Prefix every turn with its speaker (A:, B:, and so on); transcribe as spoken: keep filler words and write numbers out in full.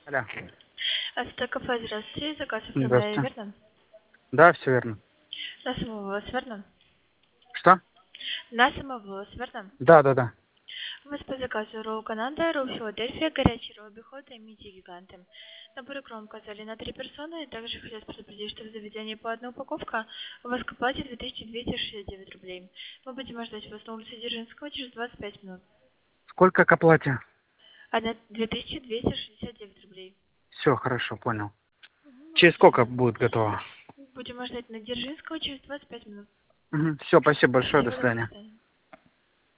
A: Алло.
B: Астакафе, здравствуйте. Заказ оформляю,
A: Здравствуйте.
B: верно?
A: Да, все верно.
B: На самовывоз, верно?
A: Что?
B: На самовывоз, верно?
A: Да, да, да.
B: У вас по заказу ролл Канада, ролл Филадельфия, горячий ролл Бихота и мидии гиганты. Набор икром указали на три персоны. Также хотят предупредить, что в заведении по одной упаковка у вас к оплате две тысячи двести шестьдесят девять рублей. Мы будем ждать вас на улице Дзержинского через двадцать пять минут.
A: Сколько к оплате?
B: Одна две тысячи двести шестьдесят девять рублей.
A: Все, хорошо, понял.
B: Мгм,
A: Через
B: будем
A: сколько
B: ждать.
A: будет готово?
B: Будем ждать на Дзержинского через двадцать пять минут.
A: Все, спасибо большое, до
B: Спасибо, до
A: свидания.
B: свидания.